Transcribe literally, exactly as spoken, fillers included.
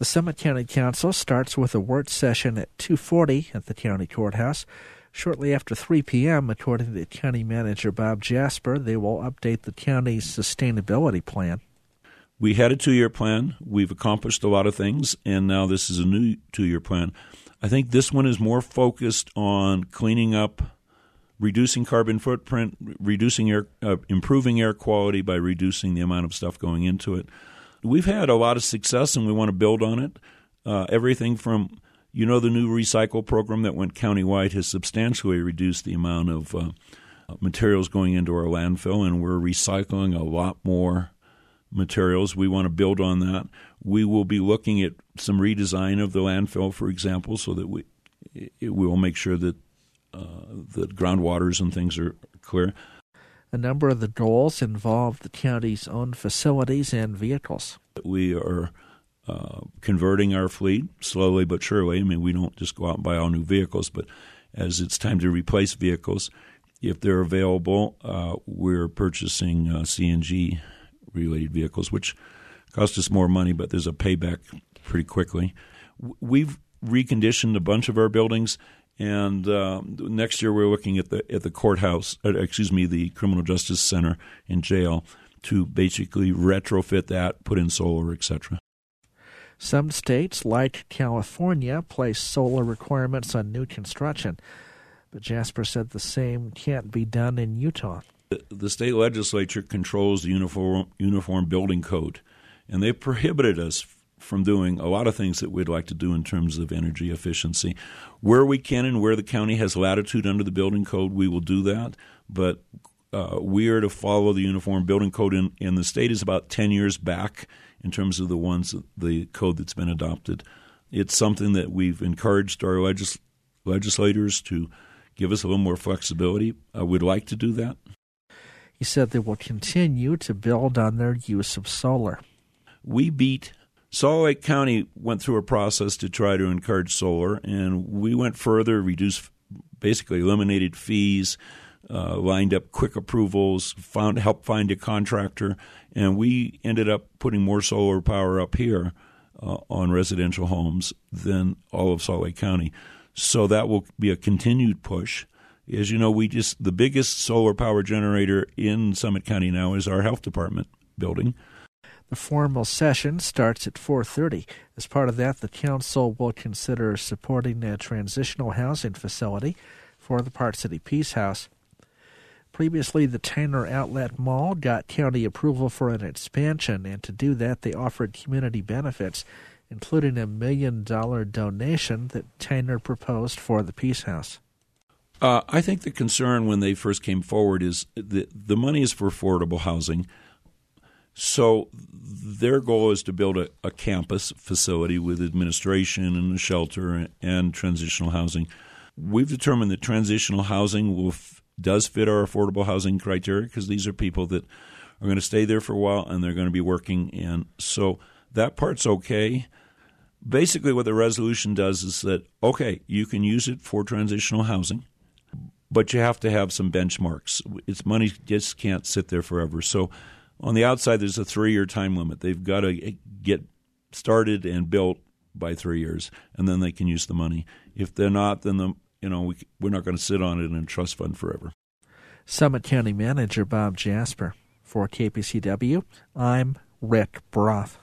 The Summit County Council starts with a work session at two forty at the county courthouse. Shortly after three p.m., according to County Manager Bob Jasper, they will update the county's sustainability plan. We had a two-year plan. We've accomplished a lot of things, and now this is a new two-year plan. I think this one is more focused on cleaning up, reducing carbon footprint, reducing air, uh, improving air quality by reducing the amount of stuff going into it. We've had a lot of success, and we want to build on it. Uh, everything from, you know, the new recycle program that went countywide has substantially reduced the amount of uh, materials going into our landfill, and we're recycling a lot more materials. We want to build on that. We will be looking at some redesign of the landfill, for example, so that we it, we will make sure that uh, the groundwaters and things are clear. A number of the goals involve the county's own facilities and vehicles. We are uh, converting our fleet slowly but surely. I mean, we don't just go out and buy all new vehicles, but as it's time to replace vehicles, if they're available, uh, we're purchasing uh, C N G-related vehicles, which cost us more money, but there's a payback pretty quickly. We've reconditioned a bunch of our buildings. And uh, next year we're looking at the at the courthouse, uh, excuse me, the Criminal Justice Center and jail to basically retrofit that, put in solar, et cetera. Some states, like California, place solar requirements on new construction, but Jasper said the same can't be done in Utah. The, the state legislature controls the uniform uniform building code, and they prohibited us from doing a lot of things that we'd like to do in terms of energy efficiency. Where we can and where the county has latitude under the building code, we will do that. But uh, we are to follow the uniform building code, and, and the state is about ten years back in terms of the ones, the code that's been adopted. It's something that we've encouraged our legis- legislators to give us a little more flexibility. Uh, we'd like to do that. He said they will continue to build on their use of solar. We beat Salt Lake County went through a process to try to encourage solar, and we went further, reduced, basically eliminated fees, uh, lined up quick approvals, found helped find a contractor, and we ended up putting more solar power up here uh, on residential homes than all of Salt Lake County. So that will be a continued push. As you know, we just the biggest solar power generator in Summit County now is our health department building. The formal session starts at four thirty. As part of that, the council will consider supporting a transitional housing facility for the Park City Peace House. Previously, the Tyner Outlet Mall got county approval for an expansion, and to do that, they offered community benefits, including a million-dollar donation that Tyner proposed for the Peace House. Uh, I think the concern when they first came forward is that the money is for affordable housing. So their goal is to build a, a campus facility with administration and a shelter and, and transitional housing. We've determined that transitional housing will f- does fit our affordable housing criteria because these are people that are going to stay there for a while and they're going to be working. And so that part's okay. Basically what the resolution does is that, okay, you can use it for transitional housing, but you have to have some benchmarks. Its money just can't sit there forever. So on the outside, there's a three-year time limit. They've got to get started and built by three years, and then they can use the money. If they're not, then the, you know we, we're not going to sit on it in a trust fund forever. Summit County Manager Bob Jasper. For K P C W, I'm Rick Broth.